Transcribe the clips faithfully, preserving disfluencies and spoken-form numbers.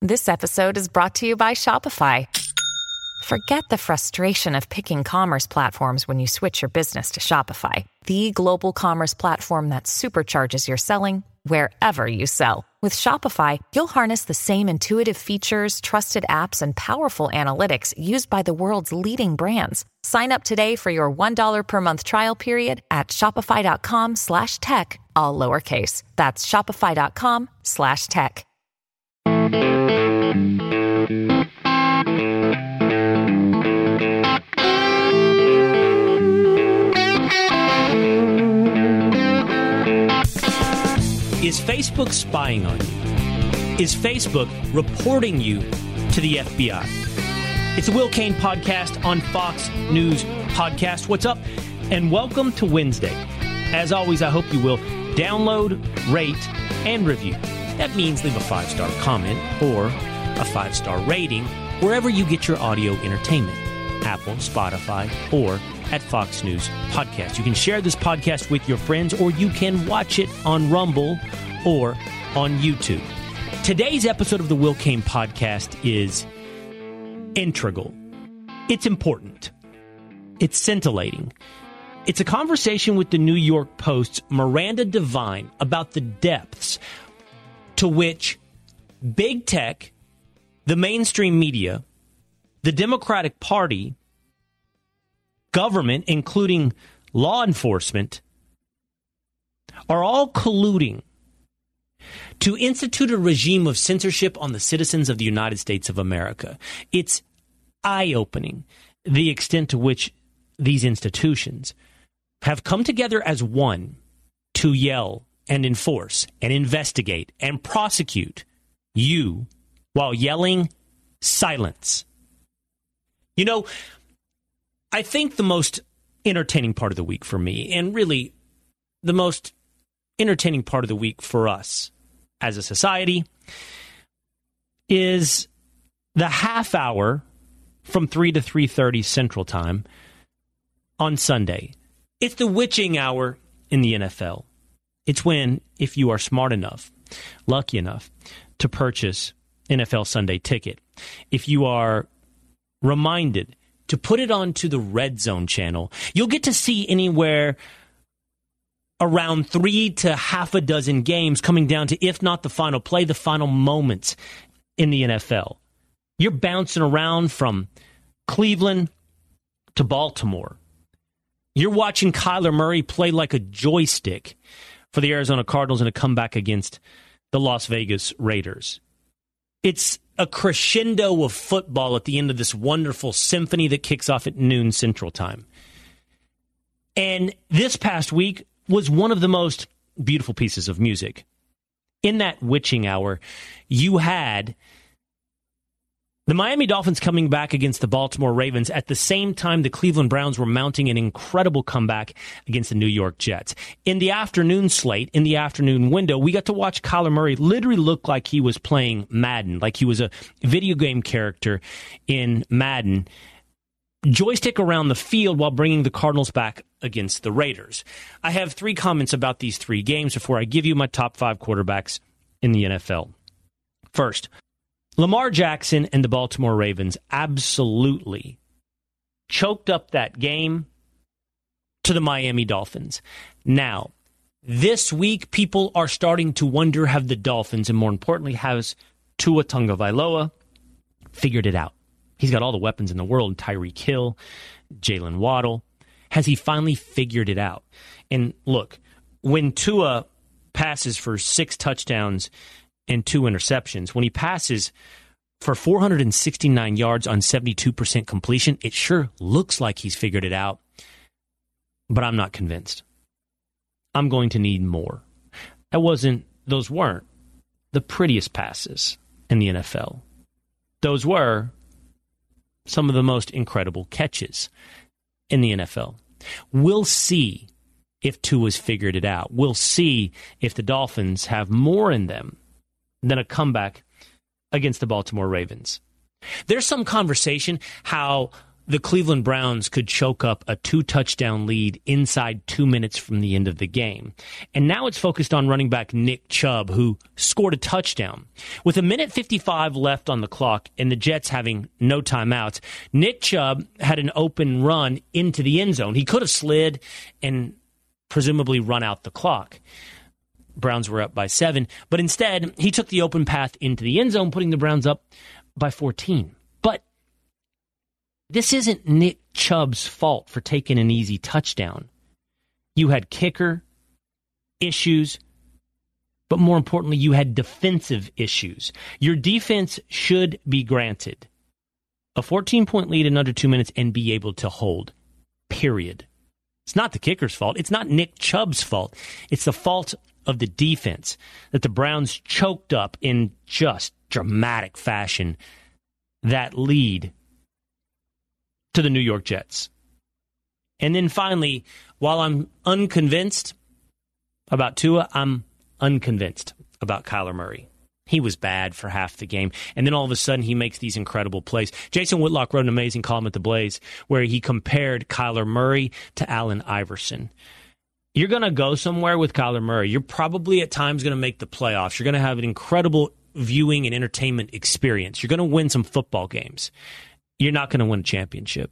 This episode is brought to you by Shopify. Forget the frustration of picking commerce platforms when you switch your business to Shopify, the global commerce platform that supercharges your selling wherever you sell. With Shopify, you'll harness the same intuitive features, trusted apps, and powerful analytics used by the world's leading brands. Sign up today for your one dollar per month trial period at shopify.com slash tech, all lowercase. That's shopify.com slash tech. Is Facebook spying on you? Is Facebook reporting you to the F B I? It's the Will Cain Podcast on Fox News Podcast. What's up? And welcome to Wednesday. As always, I hope you will download, rate, and review. That means leave a five-star comment or a five-star rating wherever you get your audio entertainment. Apple, Spotify, or at Fox News Podcast. You can share this podcast with your friends, or you can watch it on Rumble or on YouTube. Today's episode of the Will Cain Podcast is integral. It's important. It's scintillating. It's a conversation with the New York Post's Miranda Devine about the depths to which big tech, the mainstream media, the Democratic Party, government, including law enforcement, are all colluding to institute a regime of censorship on the citizens of the United States of America. It's eye-opening the extent to which these institutions have come together as one to yell and enforce and investigate and prosecute you while yelling silence. You know, I think the most entertaining part of the week for me, and really the most entertaining part of the week for us as a society, is the half hour from three to three thirty Central Time on Sunday. It's the witching hour in the N F L. It's when, if you are smart enough, lucky enough to purchase N F L Sunday Ticket, if you are reminded to put it onto the Red Zone channel, you'll get to see anywhere around three to half a dozen games coming down to, if not the final play, the final moments in the N F L. You're bouncing around from Cleveland to Baltimore. You're watching Kyler Murray play like a joystick for the Arizona Cardinals in a comeback against the Las Vegas Raiders. It's a crescendo of football at the end of this wonderful symphony that kicks off at noon Central Time. And this past week was one of the most beautiful pieces of music. In that witching hour, you had the Miami Dolphins coming back against the Baltimore Ravens at the same time the Cleveland Browns were mounting an incredible comeback against the New York Jets. In the afternoon slate, in the afternoon window, we got to watch Kyler Murray literally look like he was playing Madden, like he was a video game character in Madden, joystick around the field while bringing the Cardinals back against the Raiders. I have three comments about these three games before I give you my top five quarterbacks in the N F L. First, Lamar Jackson and the Baltimore Ravens absolutely choked up that game to the Miami Dolphins. Now, this week, people are starting to wonder, have the Dolphins, and more importantly, has Tua Tagovailoa figured it out? He's got all the weapons in the world, Tyreek Hill, Jalen Waddle. Has he finally figured it out? And look, when Tua passes for six touchdowns and two interceptions, when he passes for four hundred sixty-nine yards on seventy-two percent completion, it sure looks like he's figured it out. But I'm not convinced. I'm going to need more. That wasn't, those weren't the prettiest passes in the N F L. Those were some of the most incredible catches in the N F L. We'll see if Tua's figured it out. We'll see if the Dolphins have more in them than a comeback against the Baltimore Ravens. There's some conversation how the Cleveland Browns could choke up a two-touchdown lead inside two minutes from the end of the game. And now it's focused on running back Nick Chubb, who scored a touchdown. With a minute fifty-five left on the clock and the Jets having no timeouts, Nick Chubb had an open run into the end zone. He could have slid and presumably run out the clock. Browns were up by seven, but instead he took the open path into the end zone, putting the Browns up by fourteen. But this isn't Nick Chubb's fault for taking an easy touchdown. You had kicker issues, but more importantly, you had defensive issues. Your defense should be granted a fourteen-point lead in under two minutes and be able to hold, period. It's not the kicker's fault. It's not Nick Chubb's fault. It's the fault of the defense that the Browns choked up in just dramatic fashion that lead to the New York Jets. And then finally, while I'm unconvinced about Tua, I'm unconvinced about Kyler Murray. He was bad for half the game, and then all of a sudden he makes these incredible plays. Jason Whitlock wrote an amazing column at The Blaze where he compared Kyler Murray to Allen Iverson. You're going to go somewhere with Kyler Murray. You're probably at times going to make the playoffs. You're going to have an incredible viewing and entertainment experience. You're going to win some football games. You're not going to win a championship.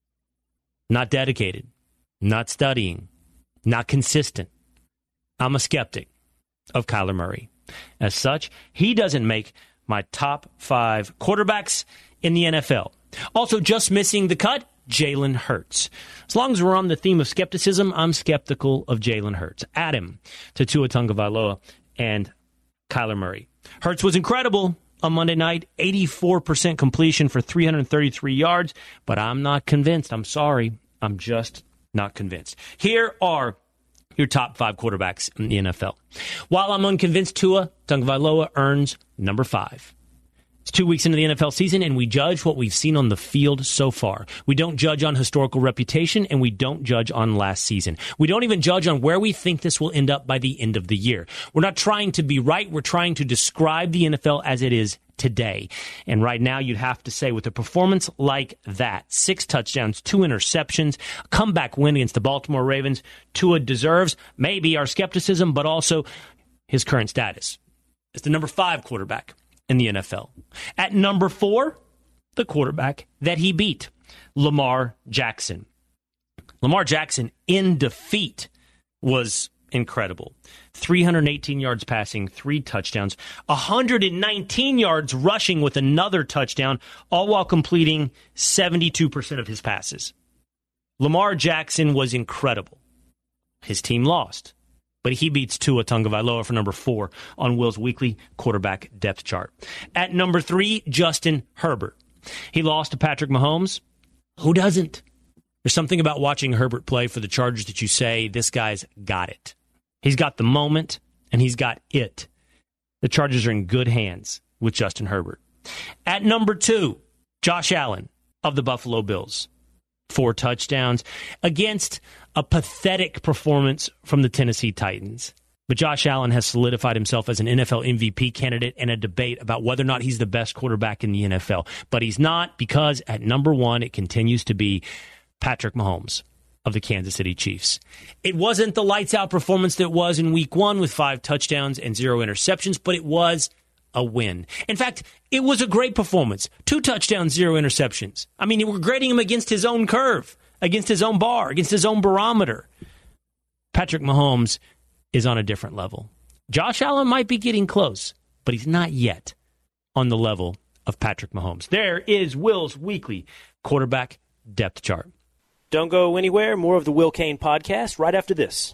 Not dedicated, not studying, not consistent. I'm a skeptic of Kyler Murray. As such, he doesn't make my top five quarterbacks in the N F L. Also, just missing the cut, Jalen Hurts. As long as we're on the theme of skepticism, I'm skeptical of Jalen Hurts. Add him to Tua Tagovailoa and Kyler Murray. Hurts was incredible on Monday night, eighty-four percent completion for three hundred thirty-three yards, but I'm not convinced. I'm sorry. I'm just not convinced. Here are your top five quarterbacks in the N F L. While I'm unconvinced, Tua Tagovailoa earns number five. It's two weeks into the N F L season, and we judge what we've seen on the field so far. We don't judge on historical reputation, and we don't judge on last season. We don't even judge on where we think this will end up by the end of the year. We're not trying to be right. We're trying to describe the N F L as it is today. And right now, you'd have to say, with a performance like that, six touchdowns, two interceptions, a comeback win against the Baltimore Ravens, Tua deserves maybe our skepticism, but also his current status as the number five quarterback in the N F L. At number four, the quarterback that he beat, Lamar Jackson. Lamar Jackson in defeat was incredible. three hundred eighteen yards passing, three touchdowns, one hundred nineteen yards rushing with another touchdown, all while completing seventy-two percent of his passes. Lamar Jackson was incredible. His team lost, but he beats Tua Tagovailoa for number four on Will's weekly quarterback depth chart. At number three, Justin Herbert. He lost to Patrick Mahomes. Who doesn't? There's something about watching Herbert play for the Chargers that you say, this guy's got it. He's got the moment, and he's got it. The Chargers are in good hands with Justin Herbert. At number two, Josh Allen of the Buffalo Bills. Four touchdowns against a pathetic performance from the Tennessee Titans. But Josh Allen has solidified himself as an N F L M V P candidate and a debate about whether or not he's the best quarterback in the N F L. But he's not, because at number one, it continues to be Patrick Mahomes of the Kansas City Chiefs. It wasn't the lights-out performance that was in week one with five touchdowns and zero interceptions, but it was a win. In fact, it was a great performance. Two touchdowns, zero interceptions. I mean, we're grading him against his own curve, against his own bar, against his own barometer. Patrick Mahomes is on a different level. Josh Allen might be getting close, but he's not yet on the level of Patrick Mahomes. There is Will's weekly quarterback depth chart. Don't go anywhere. More of the Will Cain podcast right after this.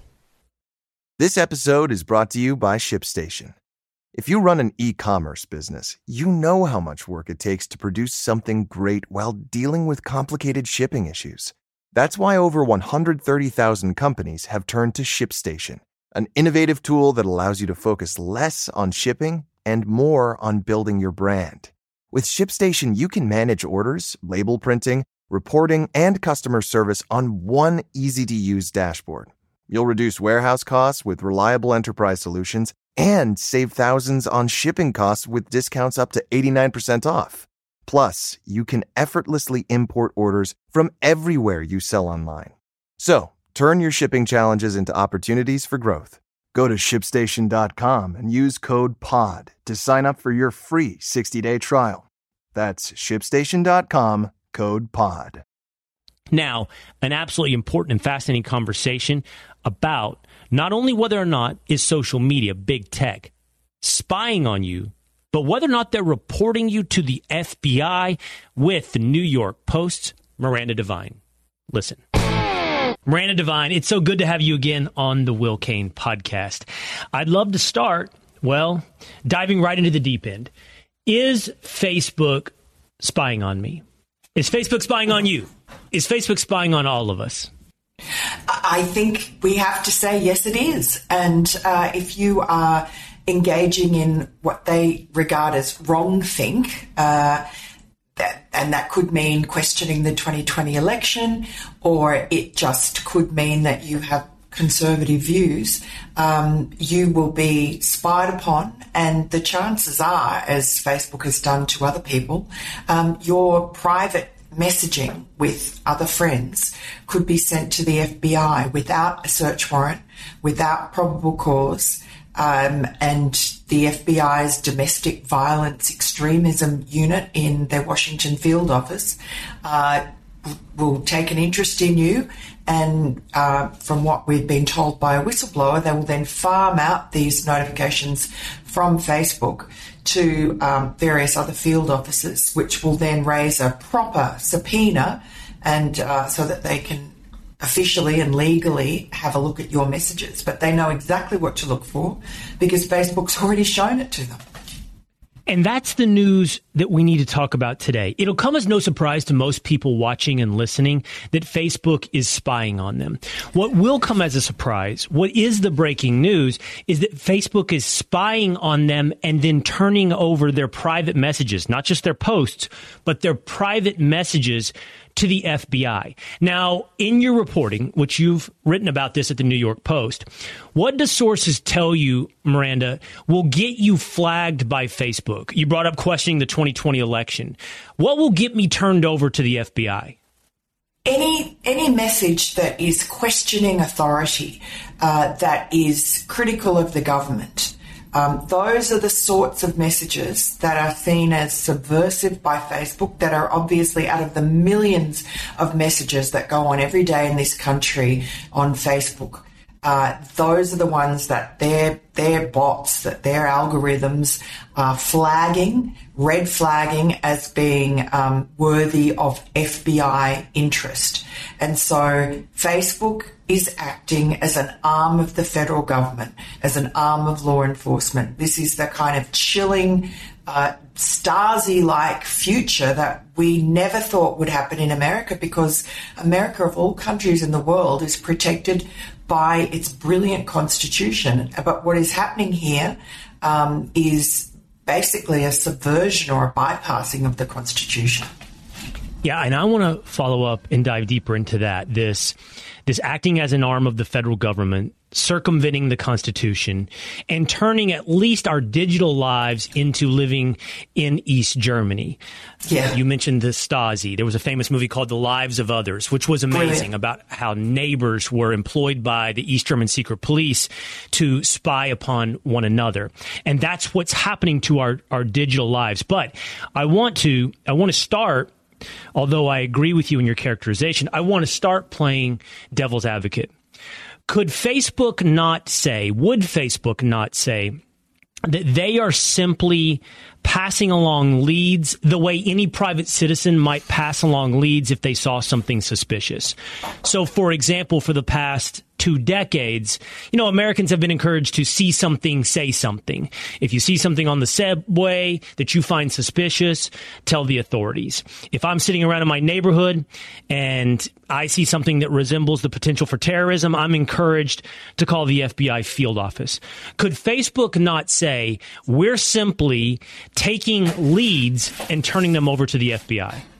This episode is brought to you by ShipStation. If you run an e-commerce business, you know how much work it takes to produce something great while dealing with complicated shipping issues. That's why over one hundred thirty thousand companies have turned to ShipStation, an innovative tool that allows you to focus less on shipping and more on building your brand. With ShipStation, you can manage orders, label printing, reporting, and customer service on one easy-to-use dashboard. You'll reduce warehouse costs with reliable enterprise solutions and save thousands on shipping costs with discounts up to eighty-nine percent off. Plus, you can effortlessly import orders from everywhere you sell online. So, turn your shipping challenges into opportunities for growth. Go to ship station dot com and use code P O D to sign up for your free sixty-day trial. That's ship station dot com, code P O D. Now, an absolutely important and fascinating conversation about not only whether or not is social media, big tech, spying on you, but whether or not they're reporting you to the F B I with the New York Post's Miranda Devine. Listen. Miranda Devine, it's so good to have you again on the Will Cain podcast. I'd love to start, well, diving right into the deep end. Is Facebook spying on me? Is Facebook spying on you? Is Facebook spying on all of us? I think we have to say yes, it is. And uh, if you are engaging in what they regard as wrongthink, uh, that, and that could mean questioning the twenty twenty election, or it just could mean that you have conservative views, um, you will be spied upon, and the chances are, as Facebook has done to other people, um, your private messaging with other friends could be sent to the F B I without a search warrant, without probable cause, um, and the F B I's Domestic Violence Extremism Unit in their Washington field office uh, will take an interest in you, and uh, from what we've been told by a whistleblower, they will then farm out these notifications from Facebook to um, various other field offices, which will then raise a proper subpoena, and uh, so that they can officially and legally have a look at your messages. But they know exactly what to look for because Facebook's already shown it to them. And that's the news that we need to talk about today. It'll come as no surprise to most people watching and listening that Facebook is spying on them. What will come as a surprise, what is the breaking news, is that Facebook is spying on them and then turning over their private messages, not just their posts, but their private messages to the F B I. Now, in your reporting, which you've written about this at the New York Post, what do sources tell you, Miranda, will get you flagged by Facebook? You brought up questioning the twenty twenty election. What will get me turned over to the F B I? Any any message that is questioning authority, uh, that is critical of the government, Um, those are the sorts of messages that are seen as subversive by Facebook, that are obviously out of the millions of messages that go on every day in this country on Facebook. Uh, those are the ones that their their bots, that their algorithms are flagging, red flagging as being um, worthy of F B I interest. And so Facebook is acting as an arm of the federal government, as an arm of law enforcement. This is the kind of chilling, uh, Stasi-like future that we never thought would happen in America, because America, of all countries in the world, is protected by its brilliant constitution. But what is happening here um, is basically a subversion or a bypassing of the constitution. Yeah, and I want to follow up and dive deeper into that. This, this acting as an arm of the federal government, circumventing the Constitution, and turning at least our digital lives into living in East Germany. Yeah. You mentioned the Stasi. There was a famous movie called The Lives of Others, which was amazing, Brilliant. About how neighbors were employed by the East German secret police to spy upon one another. And that's what's happening to our, our digital lives. But I want to, I want to start, although I agree with you in your characterization, I want to start playing devil's advocate. Could Facebook not say, would Facebook not say that they are simply passing along leads the way any private citizen might pass along leads if they saw something suspicious? So, for example, for the past two decades, you know, Americans have been encouraged to see something, say something. If you see something on the subway that you find suspicious, tell the authorities. If I'm sitting around in my neighborhood and I see something that resembles the potential for terrorism, I'm encouraged to call the F B I field office. Could Facebook not say, we're simply taking leads and turning them over to the F B I?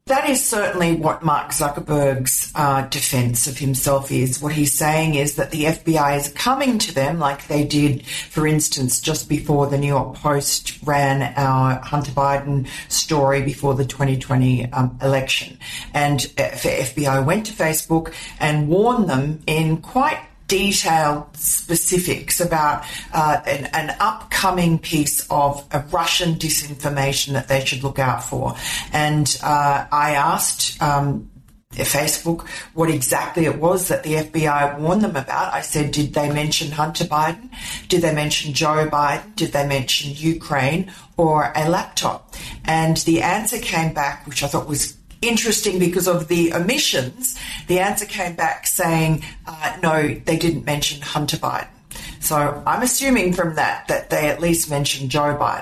That is certainly what Mark Zuckerberg's uh, defense of himself is. What he's saying is that the F B I is coming to them like they did, for instance, just before the New York Post ran our Hunter Biden story before the twenty twenty um, election. And the F B I went to Facebook and warned them in quite detailed specifics about uh, an, an upcoming piece of a Russian disinformation that they should look out for. And uh, I asked um, Facebook what exactly it was that the F B I warned them about. I said, did they mention Hunter Biden? Did they mention Joe Biden? Did they mention Ukraine or a laptop? And the answer came back, which I thought was interesting because of the omissions. The answer came back saying, uh, no, they didn't mention Hunter Biden. So I'm assuming from that that they at least mentioned Joe Biden.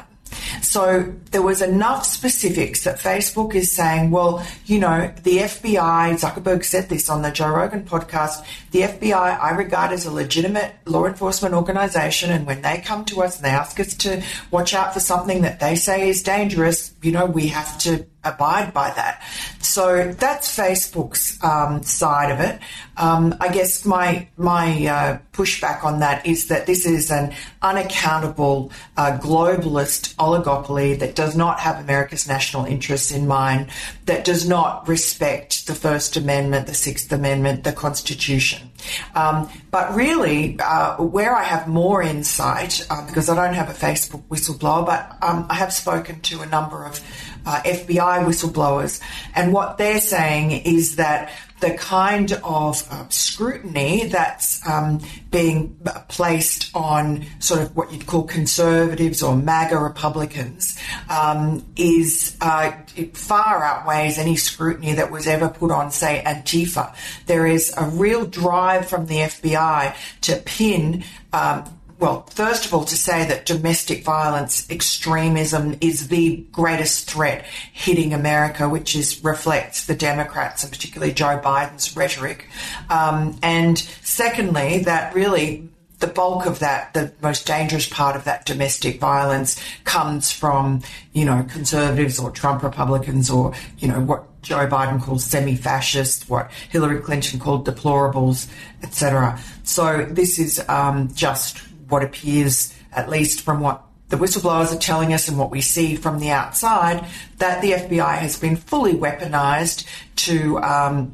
So there was enough specifics that Facebook is saying, well, you know, the F B I, Zuckerberg said this on the Joe Rogan podcast, the F B I I regard as a legitimate law enforcement organization, and when they come to us and they ask us to watch out for something that they say is dangerous, you know, we have to abide by that. So that's Facebook's um, side of it. Um, I guess my my uh, pushback on that is that this is an unaccountable uh, globalist oligopoly that does not have America's national interests in mind, that does not respect the First Amendment, the Sixth Amendment, the Constitution. Um, but really, uh, where I have more insight, uh, because I don't have a Facebook whistleblower, but um, I have spoken to a number of Uh, F B I whistleblowers, and what they're saying is that the kind of uh, scrutiny that's um, being placed on sort of what you'd call conservatives or MAGA Republicans um, is uh, it far outweighs any scrutiny that was ever put on, say, Antifa. There is a real drive from the F B I to pin um, Well, first of all, to say that domestic violence extremism is the greatest threat hitting America, which is reflects the Democrats and particularly Joe Biden's rhetoric. Um, and secondly, that really the bulk of that, the most dangerous part of that domestic violence comes from, you know, conservatives or Trump Republicans or, you know, what Joe Biden calls semi-fascists, what Hillary Clinton called deplorables, et cetera. So this is um, just what appears, at least from what the whistleblowers are telling us and what we see from the outside, that the F B I has been fully weaponized to um,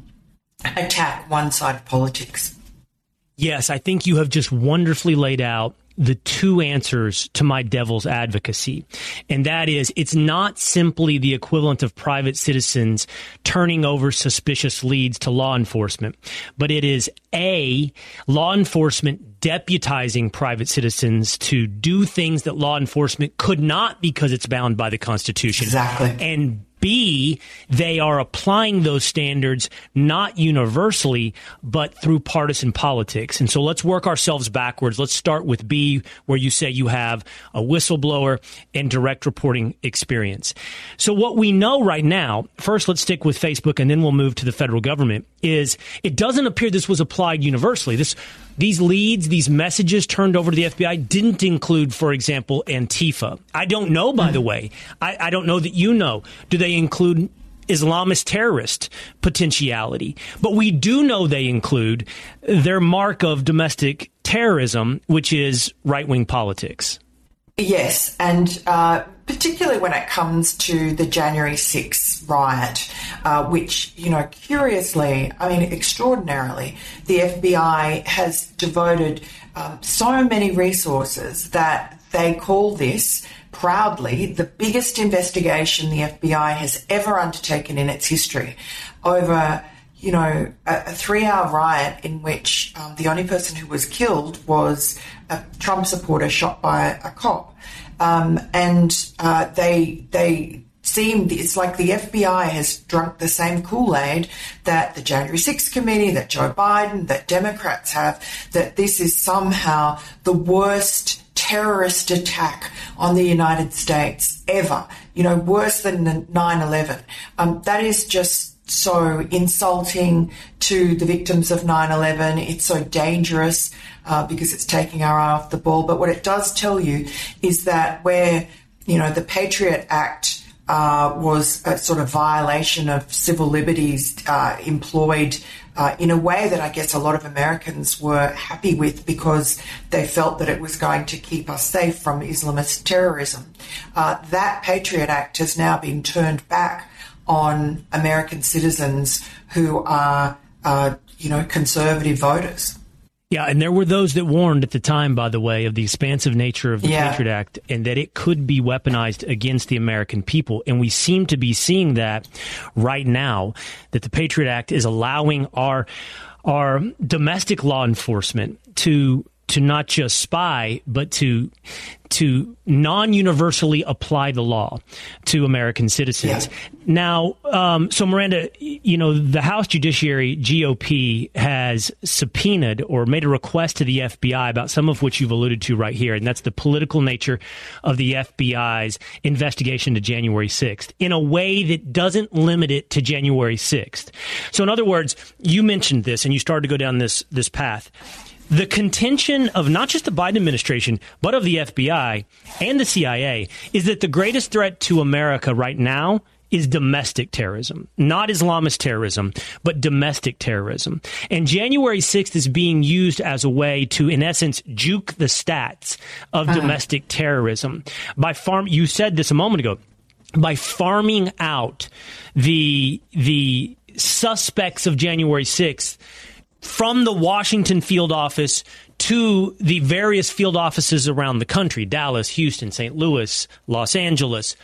attack one side of politics. Yes, I think you have just wonderfully laid out the two answers to my devil's advocacy. And that is, it's not simply the equivalent of private citizens turning over suspicious leads to law enforcement, but it is A, law enforcement deputizing private citizens to do things that law enforcement could not because it's bound by the Constitution. Exactly. And B, they are applying those standards not universally, but through partisan politics. And so let's work ourselves backwards. Let's start with B, where you say you have a whistleblower and direct reporting experience. So what we know right now, first let's stick with Facebook and then we'll move to the federal government, is it doesn't appear this was applied universally. This These leads, these messages turned over to the F B I didn't include, for example, Antifa. I don't know, by the way. I, I don't know that you know. Do they include Islamist terrorist potentiality? But we do know they include their mark of domestic terrorism, which is right-wing politics. Yes, and uh, particularly when it comes to the January sixth riot, uh, which, you know, curiously, I mean, extraordinarily, the F B I has devoted um, so many resources that they call this proudly the biggest investigation the F B I has ever undertaken in its history, over, you know, a, a three-hour riot in which um, the only person who was killed was a Trump supporter shot by a cop. Um, and uh, they they seem, it's like the F B I has drunk the same Kool-Aid that the January sixth committee, that Joe Biden, that Democrats have, that this is somehow the worst terrorist attack on the United States ever, you know, worse than the nine eleven. Um, that is just so insulting to the victims of nine eleven. It's so dangerous uh, because it's taking our eye off the ball. But what it does tell you is that where, you know, the Patriot Act uh, was a sort of violation of civil liberties uh, employed uh, in a way that I guess a lot of Americans were happy with because they felt that it was going to keep us safe from Islamist terrorism. Uh, that Patriot Act has now been turned back on American citizens who are, uh, you know, conservative voters. Yeah, and there were those that warned at the time, by the way, of the expansive nature of the yeah. Patriot Act and that it could be weaponized against the American people. And we seem to be seeing that right now, that the Patriot Act is allowing our our domestic law enforcement to to not just spy, but to to non-universally apply the law to American citizens. Yeah. Now, um, so Miranda, you know, the House Judiciary, G O P, has subpoenaed or made a request to the F B I about some of which you've alluded to right here, and that's the political nature of the F B I's investigation to January sixth in a way that doesn't limit it to January sixth. So in other words, you mentioned this and you started to go down this this path. The contention of not just the Biden administration, but of the F B I and the C I A is that the greatest threat to America right now is domestic terrorism, not Islamist terrorism, but domestic terrorism. And January sixth is being used as a way to, in essence, juke the stats of uh-huh. domestic terrorism. By farm, you said this a moment ago, by farming out the the suspects of January sixth from the Washington field office to the various field offices around the country, Dallas, Houston, Saint Louis, Los Angeles,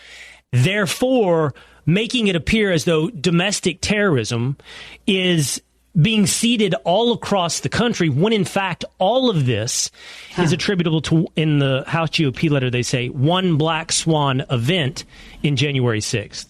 therefore making it appear as though domestic terrorism is being seeded all across the country, when in fact all of this huh. is attributable to, in the House G O P letter, they say, one black swan event in January sixth.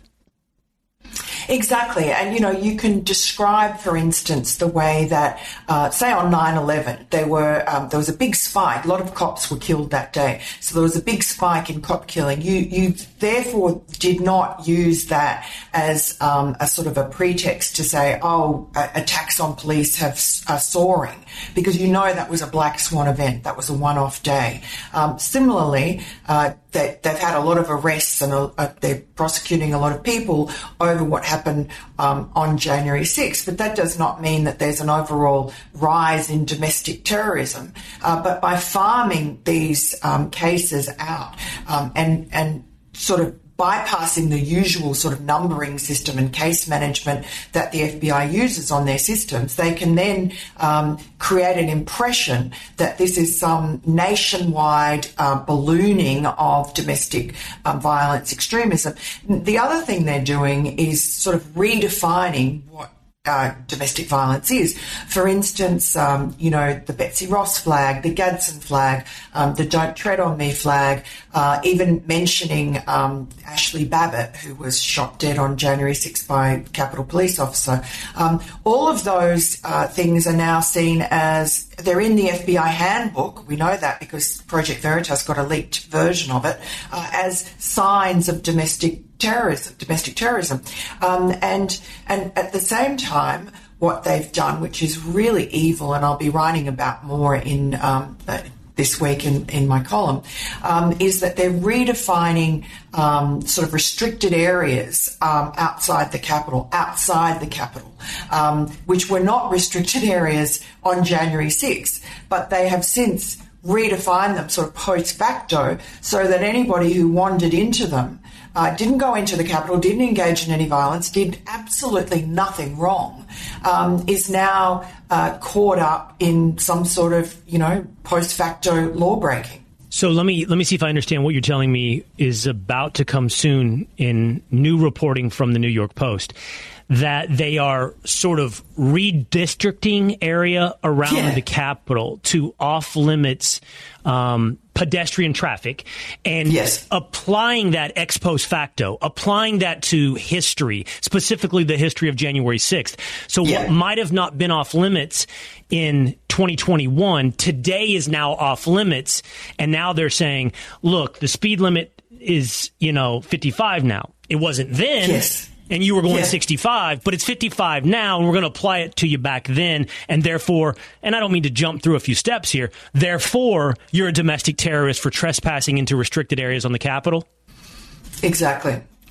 Exactly. And, you know, you can describe, for instance, the way that, uh, say on nine eleven, there were, um, there was a big spike. A lot of cops were killed that day. So there was a big spike in cop killing. You, you therefore did not use that as, um, a sort of a pretext to say, oh, uh, attacks on police have, are soaring, because you know that was a black swan event. That was a one-off day. Um, similarly, uh, They, they've had a lot of arrests and uh, they're prosecuting a lot of people over what happened um, on January sixth. But that does not mean that there's an overall rise in domestic terrorism. Uh, but by farming these um, cases out um, and, and sort of bypassing the usual sort of numbering system and case management that the F B I uses on their systems, they can then um, create an impression that this is some nationwide uh, ballooning of domestic um, violence extremism. The other thing they're doing is sort of redefining what Uh, domestic violence is. For instance, um, you know, the Betsy Ross flag, the Gadsden flag, um, the Don't Tread on Me flag, uh, even mentioning um, Ashley Babbitt, who was shot dead on January sixth by a Capitol Police officer. Um, all of those uh, things are now seen as, they're in the F B I handbook. We know that because Project Veritas got a leaked version of it, uh, as signs of domestic terrorism, domestic terrorism. Um, and, and at the same time, what they've done, which is really evil, and I'll be writing about more in, um, this week in, in my column, um, is that they're redefining, um, sort of restricted areas, um, outside the Capitol, outside the Capitol, um, which were not restricted areas on January sixth, but they have since redefined them sort of post facto so that anybody who wandered into them Uh, didn't go into the Capitol, didn't engage in any violence, did absolutely nothing wrong, um, is now uh, caught up in some sort of, you know, post facto law breaking. So let me let me see if I understand what you're telling me is about to come soon in new reporting from the New York Post, that they are sort of redistricting area around yeah. the Capitol to off limits um, pedestrian traffic and yes. applying that ex post facto, applying that to history, specifically the history of January sixth. So yeah. what might have not been off limits in twenty twenty-one, today is now off limits. And now they're saying, look, the speed limit is, you know, fifty-five now. It wasn't then. Yes. And you were going yeah. sixty-five, but it's fifty-five now, and we're going to apply it to you back then. And therefore, and I don't mean to jump through a few steps here, therefore, you're a domestic terrorist for trespassing into restricted areas on the Capitol? Exactly.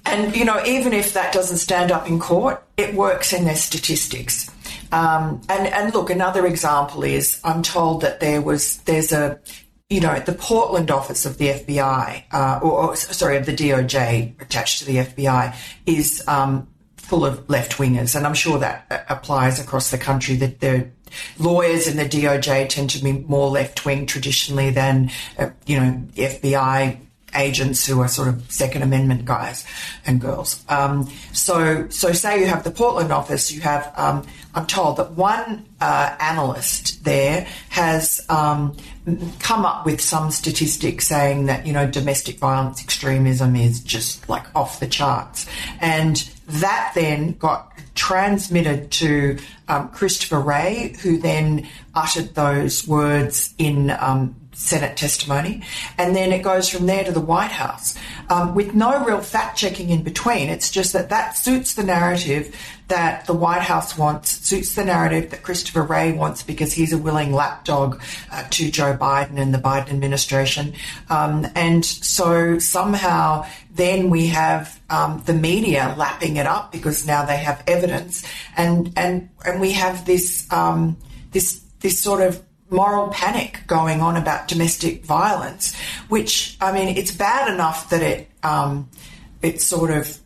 And, you know, even if that doesn't stand up in court, it works in their statistics. Um, and, and look, another example is I'm told that there was, there's a, you know, the Portland office of the F B I, uh, or, or sorry, of the D O J attached to the F B I is um, full of left-wingers. And I'm sure that applies across the country, that the lawyers in the D O J tend to be more left-wing traditionally than, uh, you know, the F B I agents who are sort of Second Amendment guys and girls. Um, so, so say you have the Portland office, you have, um, I'm told that one uh, analyst there has um, come up with some statistics saying that, you know, domestic violence extremism is just like off the charts. And that then got transmitted to um, Christopher Wray, who then uttered those words in um, Senate testimony, and then it goes from there to the White House um, with no real fact-checking in between. It's just that that suits the narrative that the White House wants, suits the narrative that Christopher Wray wants because he's a willing lapdog uh, to Joe Biden and the Biden administration. Um, and so somehow then we have um, the media lapping it up because now they have evidence, and and and we have this um, this this sort of moral panic going on about domestic violence, which, I mean, it's bad enough that it um, it sort of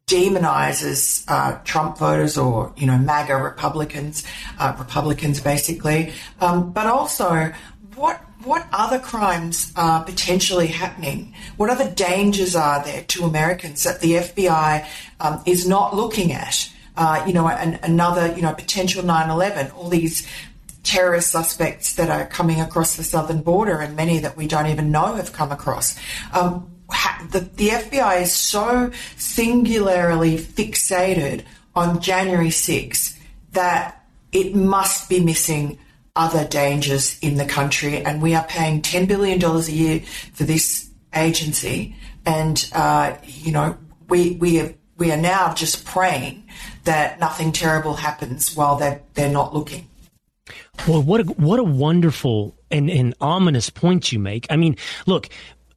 demonizes uh, Trump voters or, you know, MAGA Republicans, uh, Republicans basically, um, but also what what other crimes are potentially happening? What other dangers are there to Americans that the F B I um, is not looking at? Uh, you know, an, another, you know, potential nine eleven, all these terrorist suspects that are coming across the southern border, and many that we don't even know have come across. Um, ha- the, the F B I is so singularly fixated on January sixth that it must be missing other dangers in the country, and we are paying ten billion dollars a year for this agency, and uh, you know, we we are, we are now just praying that nothing terrible happens while they're they're not looking. Well, what a, what a wonderful and, and ominous point you make. I mean, look,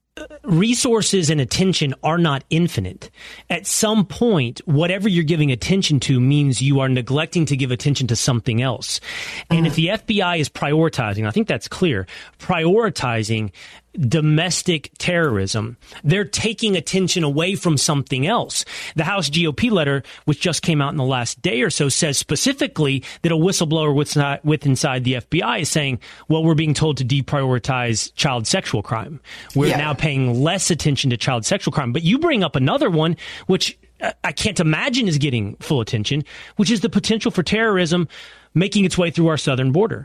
resources and attention are not infinite. At some point, whatever you're giving attention to means you are neglecting to give attention to something else. And mm-hmm. if the F B I is prioritizing, I think that's clear, prioritizing domestic terrorism, they're taking attention away from something else. The House G O P letter, which just came out in the last day or so, says specifically that a whistleblower with, with inside the F B I is saying, well, we're being told to deprioritize child sexual crime. We're yeah. now paying less attention to child sexual crime. But you bring up another one, which I can't imagine is getting full attention, which is the potential for terrorism making its way through our southern border.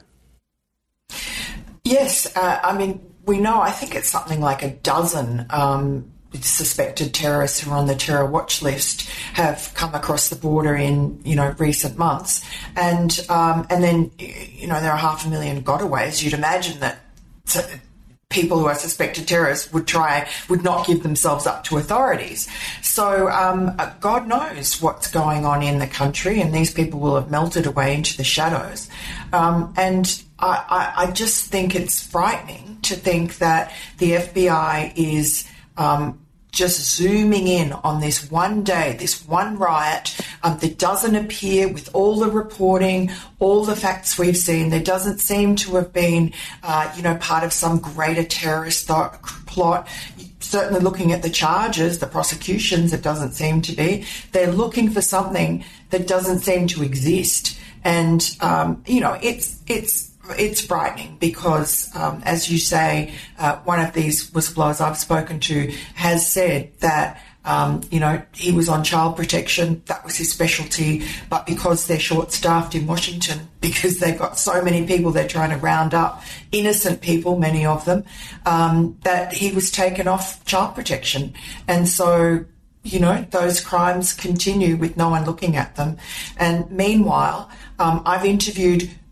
Yes, uh, I mean, we know, I think it's something like a dozen um, suspected terrorists who are on the terror watch list have come across the border in, you know, recent months. And um, and then, you know, there are half a million gotaways. You'd imagine that people who are suspected terrorists would try, would not give themselves up to authorities. So um, God knows what's going on in the country, and these people will have melted away into the shadows. Um, and I, I, I just think it's frightening to think that the F B I is um, just zooming in on this one day, this one riot um, that doesn't appear with all the reporting, all the facts we've seen. There doesn't seem to have been, uh, you know, part of some greater terrorist thought, plot. Certainly looking at the charges, the prosecutions, it doesn't seem to be. They're looking for something that doesn't seem to exist. And, um, you know, it's, it's, It's frightening because, um, as you say, uh, one of these whistleblowers I've spoken to has said that, um, you know, he was on child protection. That was his specialty. But because they're short-staffed in Washington, because they've got so many people they're trying to round up, innocent people, many of them, um, that he was taken off child protection. And so, you know, those crimes continue with no one looking at them. And meanwhile, um, I've interviewed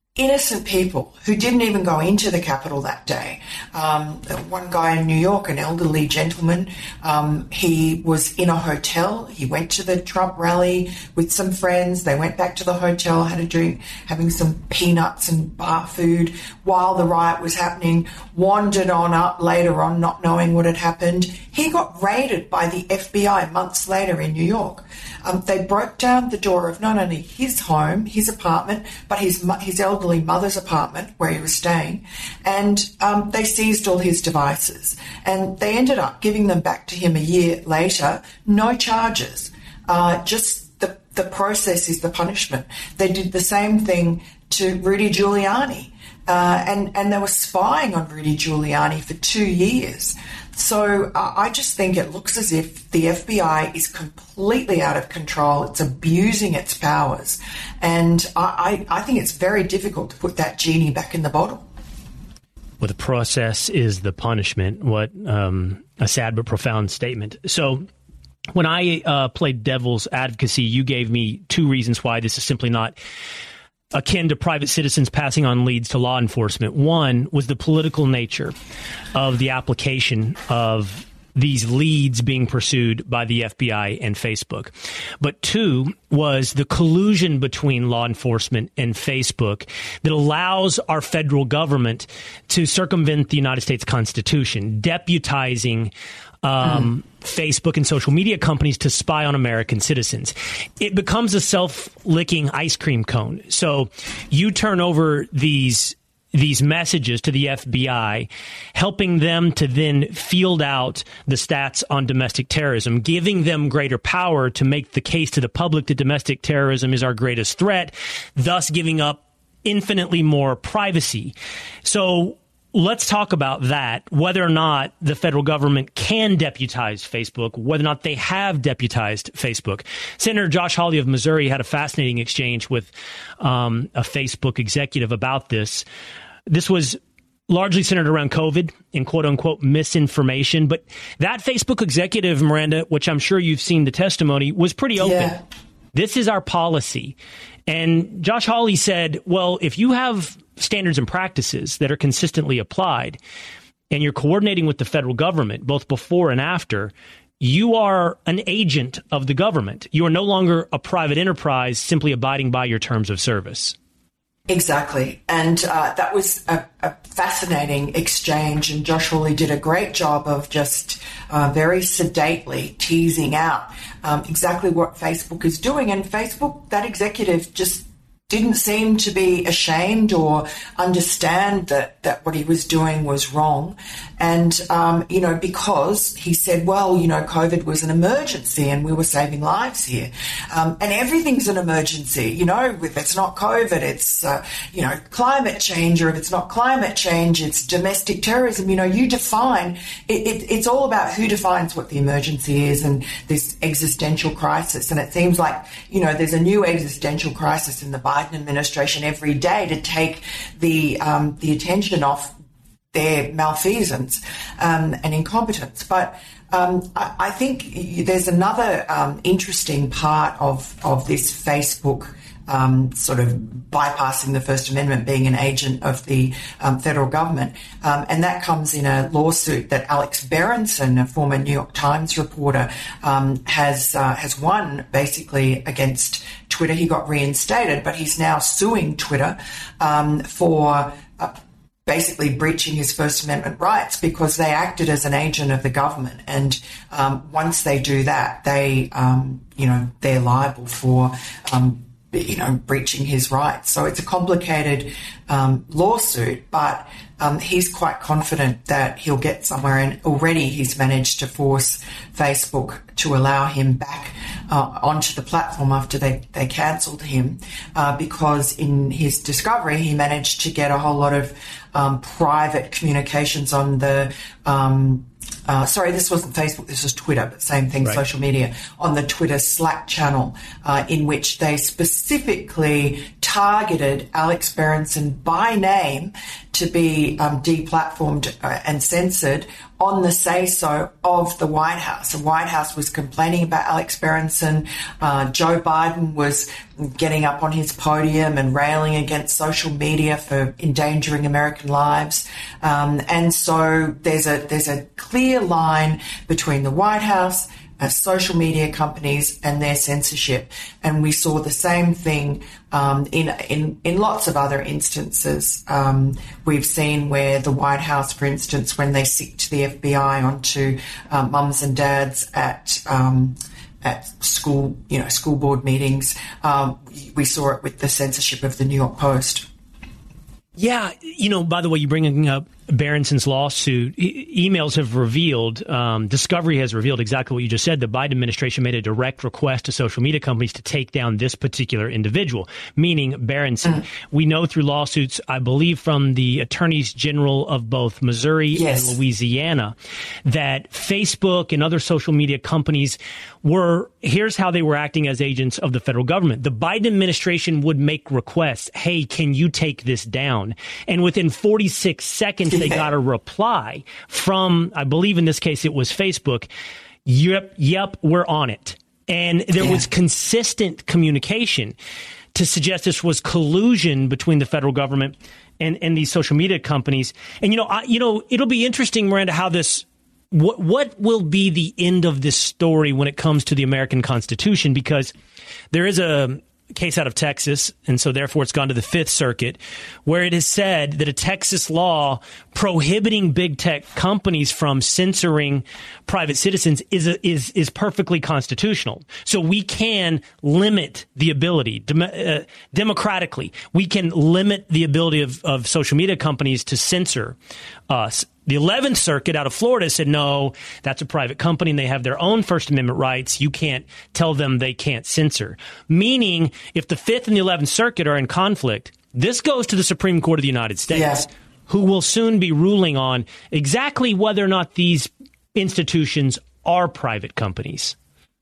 innocent people who didn't even go into the Capitol that day. Um, one guy in New York, an elderly gentleman, um, he was in a hotel. He went to the Trump rally with some friends. They went back to the hotel, had a drink, having some peanuts and bar food while the riot was happening, wandered on up later on, not knowing what had happened. He got raided by the F B I months later in New York. Um, they broke down the door of not only his home, his apartment, but his his elderly mother's apartment where he was staying, and um, they seized all his devices. And they ended up giving them back to him a year later, no charges. Uh, just the the process is the punishment. They did the same thing to Rudy Giuliani, uh, and and they were spying on Rudy Giuliani for two years. So uh, I just think it looks as if the F B I is completely out of control. It's abusing its powers. And I, I, I think it's very difficult to put that genie back in the bottle. Well, the process is the punishment. What um, a sad but profound statement. So when I uh, played devil's advocacy, you gave me two reasons why this is simply not akin to private citizens passing on leads to law enforcement. One was the political nature of the application of these leads being pursued by the F B I and Facebook. But two was the collusion between law enforcement and Facebook that allows our federal government to circumvent the United States Constitution, deputizing Um, mm. Facebook and social media companies to spy on American citizens. It becomes a self-licking ice cream cone. So you turn over these these messages to the F B I, helping them to then field out the stats on domestic terrorism, giving them greater power to make the case to the public that domestic terrorism is our greatest threat, thus giving up infinitely more privacy. So let's talk about that, whether or not the federal government can deputize Facebook, whether or not they have deputized Facebook. Senator Josh Hawley of Missouri had a fascinating exchange with um, a Facebook executive about this. This was largely centered around COVID and quote-unquote misinformation. But that Facebook executive, Miranda, which I'm sure you've seen the testimony, was pretty open. Yeah. This is our policy. And Josh Hawley said, well, if you have standards and practices that are consistently applied and you're coordinating with the federal government, both before and after, you are an agent of the government. You are no longer a private enterprise simply abiding by your terms of service. Exactly. And uh, that was a, a fascinating exchange. And Josh Hawley did a great job of just uh, very sedately teasing out um, exactly what Facebook is doing. And Facebook, that executive just didn't seem to be ashamed or understand that, that what he was doing was wrong. And, um, you know, because he said, well, you know, COVID was an emergency and we were saving lives here. Um, and everything's an emergency, you know, if it's not COVID, it's, uh, you know, climate change, or if it's not climate change, it's domestic terrorism. You know, you define, it, it, it's all about who defines what the emergency is and this existential crisis. And it seems like, you know, there's a new existential crisis in the Biden administration every day to take the um, the attention off their malfeasance um, and incompetence. But um, I, I think there's another um, interesting part of of this Facebook um, sort of bypassing the First Amendment, being an agent of the um, federal government, um, and that comes in a lawsuit that Alex Berenson, a former New York Times reporter, um, has uh, has won basically against Twitter. He got reinstated, but he's now suing Twitter um, for uh, basically breaching his First Amendment rights because they acted as an agent of the government. And um, once they do that, they, um, you know, they're liable for, um, you know, breaching his rights. So it's a complicated um, lawsuit, but um, he's quite confident that he'll get somewhere. And already he's managed to force Facebook to allow him back uh, onto the platform after they, they cancelled him uh, because in his discovery, he managed to get a whole lot of um, private communications on the um, Uh, sorry, this wasn't Facebook, this was Twitter, but same thing, right. Social media, on the Twitter Slack channel, uh, in which they specifically targeted Alex Berenson by name to be um, deplatformed uh, and censored on the say-so of the White House. The White House was complaining about Alex Berenson. Uh, Joe Biden was getting up on his podium and railing against social media for endangering American lives. Um, and so there's a there's a clear line between the White House, Uh, social media companies and their censorship. And we saw the same thing um, in, in in lots of other instances. Um, we've seen where the White House, for instance, when they sicked the F B I onto uh, mums and dads at um, at school, you know, school board meetings. Um, we saw it with the censorship of the New York Post. Yeah, you know, by the way, you bringing up Berenson's lawsuit, e- emails have revealed, um, Discovery has revealed exactly what you just said. The Biden administration made a direct request to social media companies to take down this particular individual, meaning Berenson. Mm. We know through lawsuits, I believe from the attorneys general of both Missouri yes. and Louisiana, that Facebook and other social media companies were, here's how they were acting as agents of the federal government. The Biden administration would make requests. Hey, can you take this down? And within forty-six seconds, they got a reply from, I believe in this case, it was Facebook. Yep, yep, we're on it. And there yeah. was consistent communication to suggest this was collusion between the federal government and, and these social media companies. And, you know, I, you know, it'll be interesting, Miranda, how this, what, what will be the end of this story when it comes to the American Constitution? Because there is a case out of Texas, and so therefore it's gone to the Fifth Circuit, where it is said that a Texas law prohibiting big tech companies from censoring private citizens is a, is is perfectly constitutional. So we can limit the ability, dem- uh, democratically, we can limit the ability of, of social media companies to censor us. The Eleventh Circuit out of Florida said, no, that's a private company and they have their own First Amendment rights. You can't tell them they can't censor. Meaning, if the Fifth and the Eleventh Circuit are in conflict, this goes to the Supreme Court of the United States, yeah. who will soon be ruling on exactly whether or not these institutions are private companies.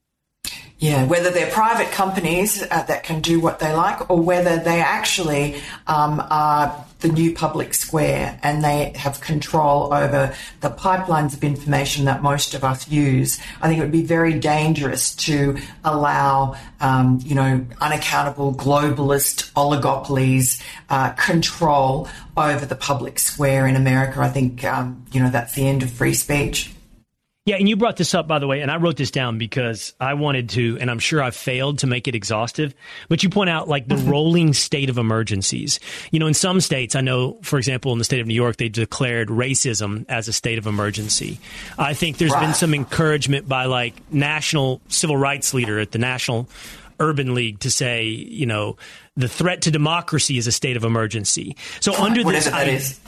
Yeah, whether they're private companies uh, that can do what they like, or whether they actually um, are the new public square and they have control over the pipelines of information that most of us use. I think it would be very dangerous to allow, um, you know, unaccountable globalist oligopolies uh, control over the public square in America. I think, um, you know, that's the end of free speech. Yeah, and you brought this up, by the way, and I wrote this down because I wanted to, and I'm sure I've failed to make it exhaustive, but you point out like the rolling state of emergencies. You know, in some states, I know, for example, in the state of New York, they declared racism as a state of emergency. I think there's right. been some encouragement by like national civil rights leader at the National Urban League to say, you know, the threat to democracy is a state of emergency. So what, under this, that is.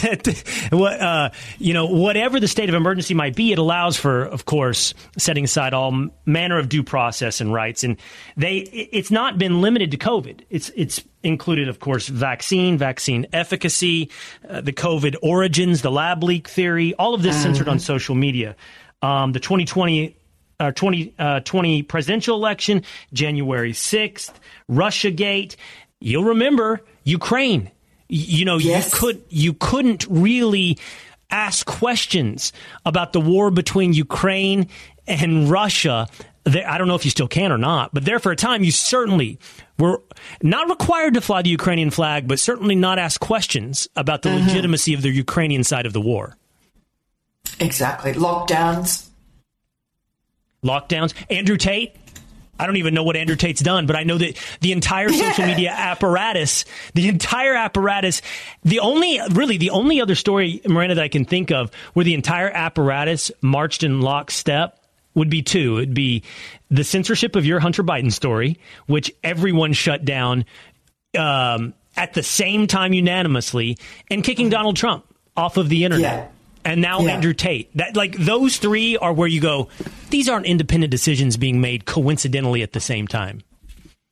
what, uh, you know, whatever the state of emergency might be, it allows for, of course, setting aside all manner of due process and rights. And they, it's not been limited to COVID. It's, it's included, of course, vaccine, vaccine efficacy, uh, the COVID origins, the lab leak theory, all of this mm-hmm. censored on social media. Um, the twenty twenty Uh, twenty twenty presidential election, January sixth, Russiagate. You'll remember Ukraine. You know, yes. you could you couldn't really ask questions about the war between Ukraine and Russia. I don't know if you still can or not, but there for a time, you certainly were not required to fly the Ukrainian flag, but certainly not ask questions about the mm-hmm. legitimacy of the Ukrainian side of the war. Exactly. Lockdowns. Lockdowns. Andrew Tate. I don't even know what Andrew Tate's done, but I know that the entire social media apparatus, the entire apparatus, the only, really, the only other story, Miranda, that I can think of where the entire apparatus marched in lockstep would be two. It'd be the censorship of your Hunter Biden story, which everyone shut down um, at the same time unanimously, and kicking Donald Trump off of the internet. Yeah. And now yeah. Andrew Tate. That, like, those three are where you go, these aren't independent decisions being made coincidentally at the same time.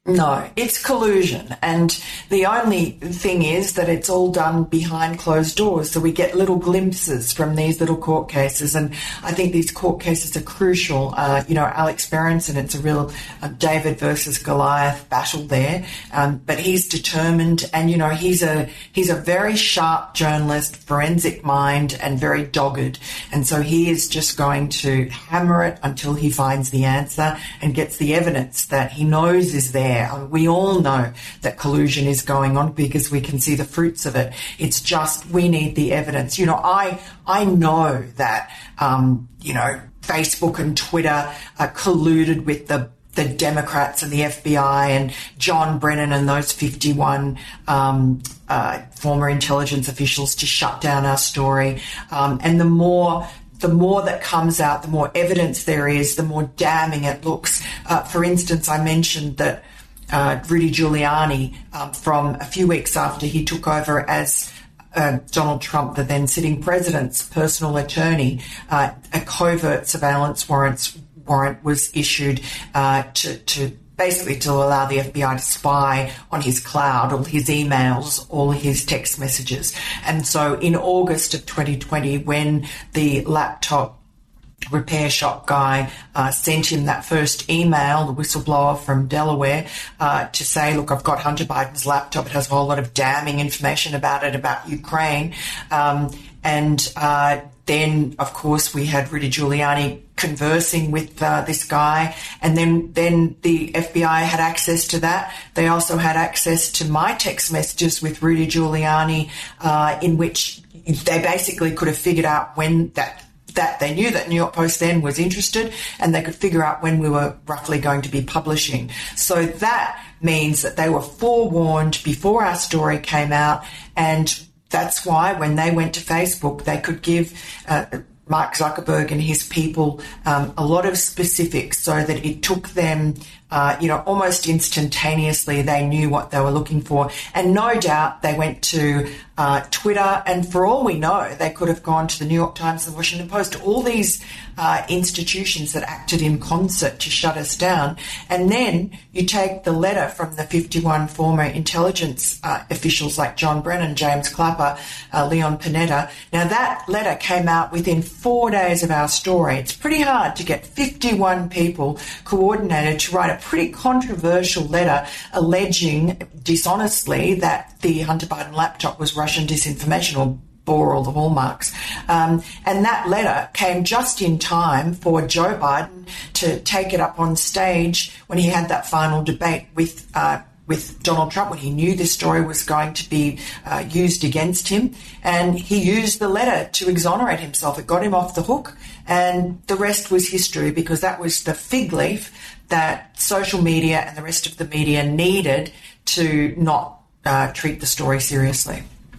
No, it's collusion. And the only thing is that it's all done behind closed doors. So we get little glimpses from these little court cases. And I think these court cases are crucial. Uh, you know, Alex Berenson, it's a real uh, David versus Goliath battle there. Um, but he's determined, and, you know, he's a, he's a very sharp journalist, forensic mind, and very dogged. And so he is just going to hammer it until he finds the answer and gets the evidence that he knows is there. We all know that collusion is going on because we can see the fruits of it. It's just we need the evidence. You know, I I know that, um, you know, Facebook and Twitter are colluded with the the Democrats and the F B I and John Brennan and those fifty-one um, uh, former intelligence officials to shut down our story. Um, and the more The more that comes out, the more evidence there is, the more damning it looks. Uh, for instance, I mentioned that uh, Rudy Giuliani, um, from a few weeks after he took over as uh, Donald Trump, the then sitting president's personal attorney, uh, a covert surveillance warrants, warrant was issued uh, to, to basically to allow the F B I to spy on his cloud, all his emails, all his text messages. And so in August of twenty twenty, when the laptop repair shop guy uh, sent him that first email, the whistleblower from Delaware, uh, to say, look, I've got Hunter Biden's laptop. It has a whole lot of damning information about it, about Ukraine. Um, and uh, then, of course, we had Rudy Giuliani conversing with uh, this guy, and then then the F B I had access to that. They also had access to my text messages with Rudy Giuliani, uh, in which they basically could have figured out when that that they knew that New York Post then was interested, and they could figure out when we were roughly going to be publishing. So that means that they were forewarned before our story came out, and that's why when they went to Facebook, they could give uh, Mark Zuckerberg and his people um, a lot of specifics, so that it took them, uh, you know, almost instantaneously, they knew what they were looking for. And no doubt they went to uh, Twitter, and for all we know, they could have gone to the New York Times and the Washington Post, all these uh, institutions that acted in concert to shut us down. And then you take the letter from the fifty-one former intelligence uh, officials like John Brennan, James Clapper, uh, Leon Panetta. Now, that letter came out within four days of our story. It's pretty hard to get fifty-one people coordinated to write a pretty controversial letter alleging dishonestly that the Hunter Biden laptop was Russian disinformation, or bore all the hallmarks. Um, and that letter came just in time for Joe Biden to take it up on stage when he had that final debate with uh, with Donald Trump, when he knew this story was going to be uh, used against him. And he used the letter to exonerate himself. It got him off the hook, and the rest was history, because that was the fig leaf that social media and the rest of the media needed to not uh, treat the story seriously.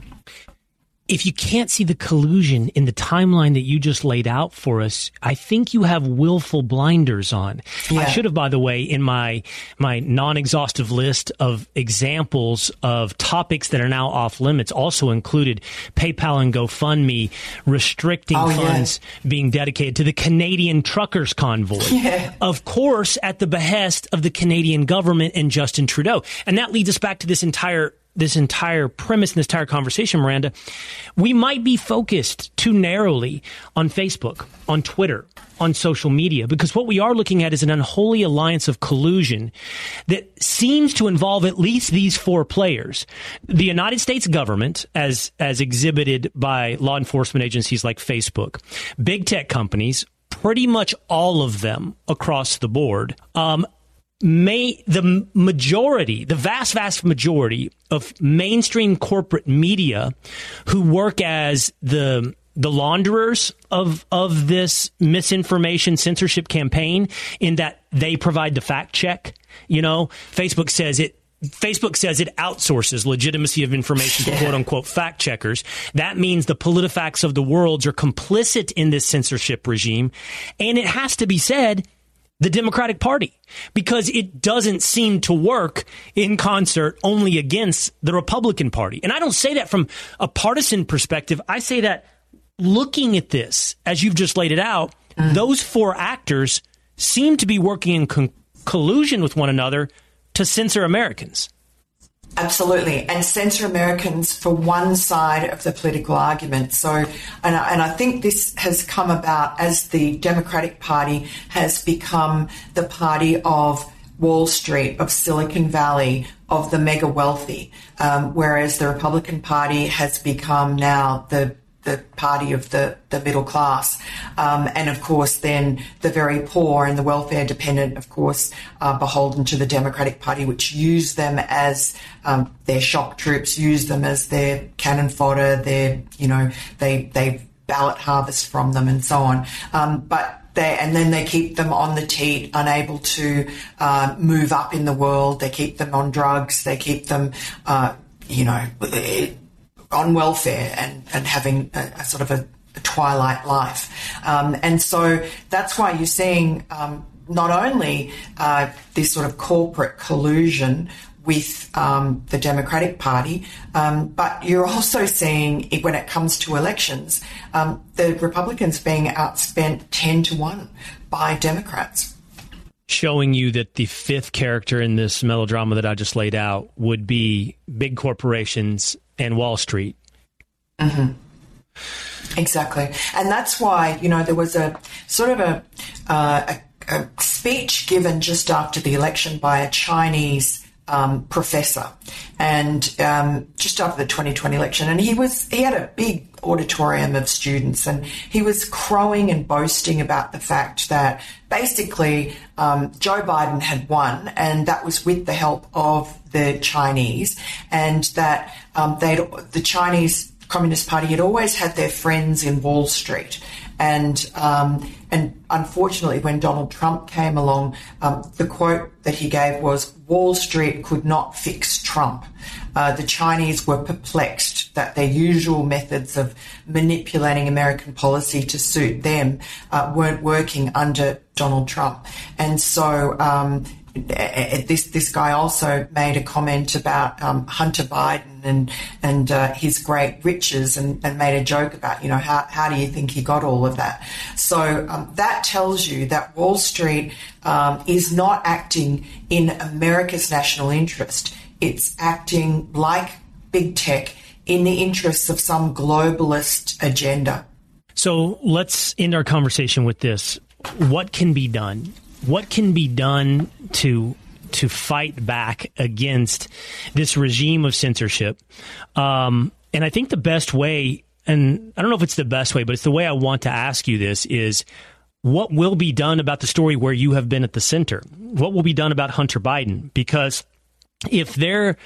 If you can't see the collusion in the timeline that you just laid out for us, I think you have willful blinders on. Yeah. I should have, by the way, in my my non-exhaustive list of examples of topics that are now off limits, also included PayPal and GoFundMe restricting oh, funds yeah. being dedicated to the Canadian truckers convoy. Yeah. Of course, at the behest of the Canadian government and Justin Trudeau. And that leads us back to this entire this entire premise and this entire conversation, Miranda. We might be focused too narrowly on Facebook, on Twitter, on social media, because what we are looking at is an unholy alliance of collusion that seems to involve at least these four players. The United States government, as as exhibited by law enforcement agencies like Facebook, big tech companies, pretty much all of them across the board, um, May the majority, the vast, vast majority of mainstream corporate media who work as the the launderers of of this misinformation censorship campaign, in that they provide the fact check. You know, Facebook says it. Facebook says it outsources legitimacy of information to quote unquote fact checkers. That means the PolitiFacts of the world are complicit in this censorship regime, and it has to be said, the Democratic Party, because it doesn't seem to work in concert only against the Republican Party. And I don't say that from a partisan perspective. I say that looking at this, as you've just laid it out, mm. those four actors seem to be working in con- collusion with one another to censor Americans. Absolutely, and censor Americans for one side of the political argument. So, and I, and I think this has come about as the Democratic Party has become the party of Wall Street, of Silicon Valley, of the mega wealthy, um, whereas the Republican Party has become now the the party of the, the middle class. Um, and, of course, then the very poor and the welfare dependent, of course, are beholden to the Democratic Party, which use them as um, their shock troops, use them as their cannon fodder, their, you know, they, they ballot harvest from them and so on. Um, but they, and then they keep them on the teat, unable to uh, move up in the world. They keep them on drugs. They keep them, uh, you know, on welfare and, and having a, a sort of a, a twilight life. Um, and so that's why you're seeing um, not only uh, this sort of corporate collusion with um, the Democratic Party, um, but you're also seeing, when it comes to elections, um, the Republicans being outspent ten to one by Democrats. Showing you that the fifth character in this melodrama that I just laid out would be big corporations and Wall Street. Mm-hmm. Exactly. And that's why, you know, there was a sort of a, uh, a, a speech given just after the election by a Chinese um, professor, and um, just after the twenty twenty election. And he was he had a big auditorium of students, and he was crowing and boasting about the fact that basically um, Joe Biden had won, and that was with the help of the Chinese, and that um, they the Chinese Communist Party had always had their friends in Wall Street. And um, and unfortunately, when Donald Trump came along, um, the quote that he gave was, "Wall Street could not fix Trump." Uh, the Chinese were perplexed that their usual methods of manipulating American policy to suit them uh, weren't working under Donald Trump. And so um, this this guy also made a comment about um, Hunter Biden and and uh, his great riches, and, and made a joke about, you know, how, how do you think he got all of that? So um, that tells you that Wall Street um, is not acting in America's national interest. It's acting like big tech in the interests of some globalist agenda. So let's end our conversation with this. What can be done? What can be done to to fight back against this regime of censorship? Um, and I think the best way, and I don't know if it's the best way, but it's the way I want to ask you this, is what will be done about the story where you have been at the center? What will be done about Hunter Biden? Because if there,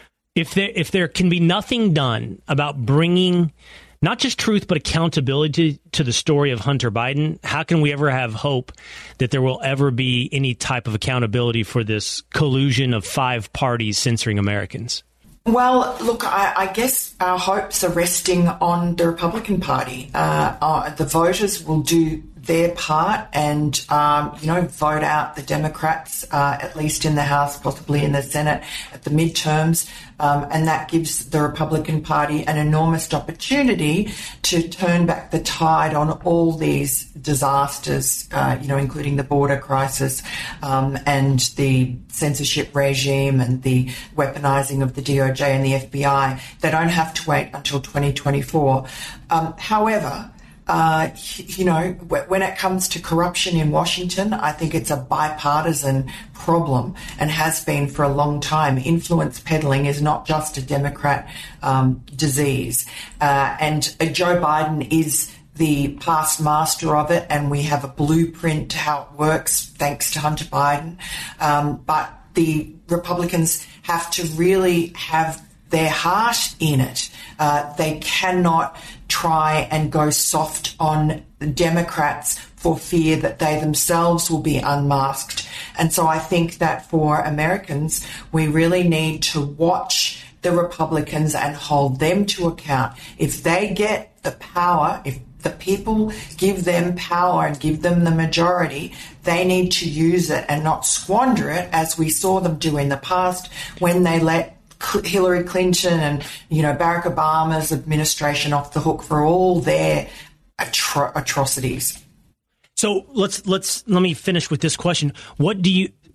if there, if there can be nothing done about bringing not just truth, but accountability to the story of Hunter Biden, how can we ever have hope that there will ever be any type of accountability for this collusion of five parties censoring Americans? Well, look, I, I guess our hopes are resting on the Republican Party. Uh, uh, the voters will do their part and, um, you know, vote out the Democrats, uh, at least in the House, possibly in the Senate at the midterms. Um, and that gives the Republican Party an enormous opportunity to turn back the tide on all these disasters, uh, you know, including the border crisis, um, and the censorship regime and the weaponizing of the D O J and the F B I. They don't have to wait until twenty twenty-four. Um, however, Uh, you know, when it comes to corruption in Washington, I think it's a bipartisan problem and has been for a long time. Influence peddling is not just a Democrat um, disease. Uh, and uh, Joe Biden is the past master of it, and we have a blueprint to how it works thanks to Hunter Biden. Um, but the Republicans have to really have their heart in it. Uh, they cannot try and go soft on the Democrats for fear that they themselves will be unmasked. And so I think that for Americans, we really need to watch the Republicans and hold them to account. If they get the power, if the people give them power and give them the majority, they need to use it and not squander it, as we saw them do in the past when they let Hillary Clinton and, you know, Barack Obama's administration off the hook for all their atro- atrocities. So let's let's let me finish with this question. What do you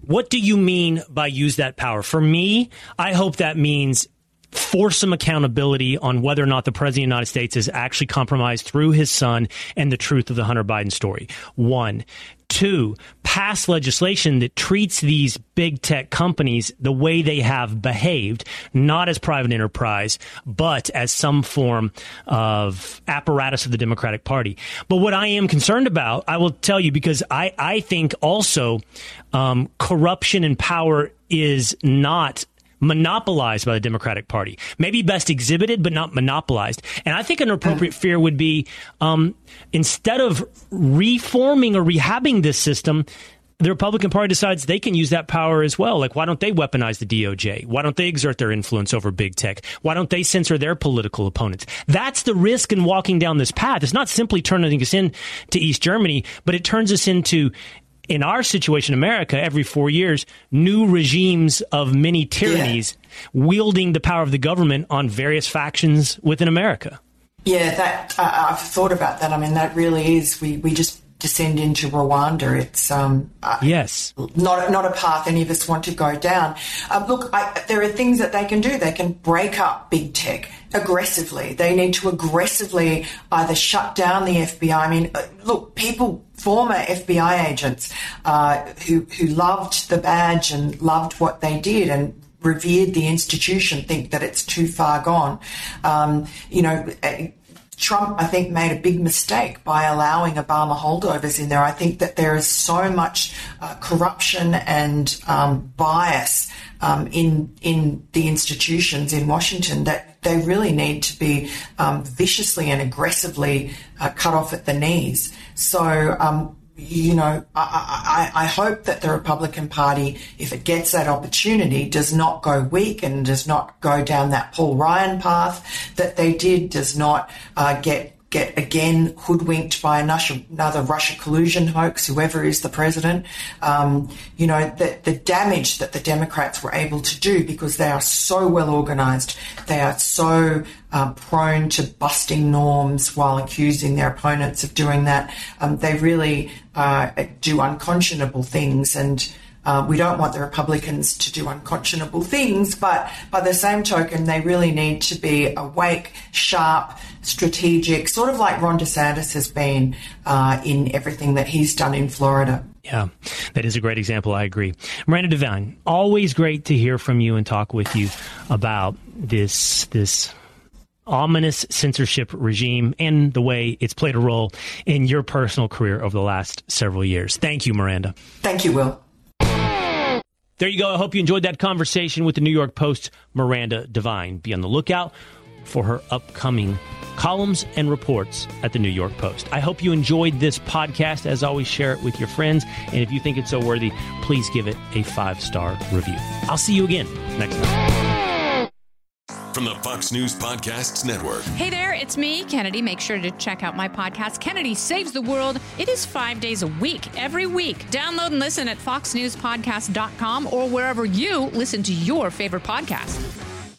What do you mean by use that power? For me, I hope that means force some accountability on whether or not the president of the United States is actually compromised through his son and the truth of the Hunter Biden story. One. Two, pass legislation that treats these big tech companies the way they have behaved, not as private enterprise, but as some form of apparatus of the Democratic Party. But what I am concerned about, I will tell you, because I, I think also um, corruption and power is not monopolized by the Democratic Party. Maybe best exhibited, but not monopolized. And I think an appropriate fear would be um, instead of reforming or rehabbing this system, the Republican Party decides they can use that power as well. Like, why don't they weaponize the D O J? Why don't they exert their influence over big tech? Why don't they censor their political opponents? That's the risk in walking down this path. It's not simply turning us into East Germany, but it turns us into, in our situation, America, every four years, new regimes of many tyrannies yeah. wielding the power of the government on various factions within America. Yeah, that uh, I've thought about that. I mean, that really is, we, we just descend into Rwanda. It's um, uh, yes, not, not a path any of us want to go down. Uh, look, I, there are things that they can do. They can break up big tech aggressively. They need to aggressively either shut down the F B I. I mean, look, people, former F B I agents uh, who, who loved the badge and loved what they did and revered the institution, think that it's too far gone. Um, you know, Trump, I think, made a big mistake by allowing Obama holdovers in there. I think that there is so much uh, corruption and um, bias um, in in the institutions in Washington that they really need to be um, viciously and aggressively uh, cut off at the knees. So, um, you know, I, I, I hope that the Republican Party, if it gets that opportunity, does not go weak and does not go down that Paul Ryan path that they did, does not uh, get get again hoodwinked by another Russia collusion hoax, whoever is the president. Um, you know, the, the damage that the Democrats were able to do because they are so well organised, they are so uh, prone to busting norms while accusing their opponents of doing that. Um, they really uh, do unconscionable things, and Uh, we don't want the Republicans to do unconscionable things, but by the same token, they really need to be awake, sharp, strategic, sort of like Ron DeSantis has been uh, in everything that he's done in Florida. Yeah, that is a great example. I agree. Miranda Devine, always great to hear from you and talk with you about this this ominous censorship regime and the way it's played a role in your personal career over the last several years. Thank you, Miranda. Thank you, Will. There you go. I hope you enjoyed that conversation with the New York Post's Miranda Devine. Be on the lookout for her upcoming columns and reports at the New York Post. I hope you enjoyed this podcast. As always, share it with your friends. And if you think it's so worthy, please give it a five-star review. I'll see you again next time. From the Fox News Podcasts Network. Hey there, it's me, Kennedy. Make sure to check out my podcast, Kennedy Saves the World. It is five days a week, every week. Download and listen at fox news podcast dot com or wherever you listen to your favorite podcast.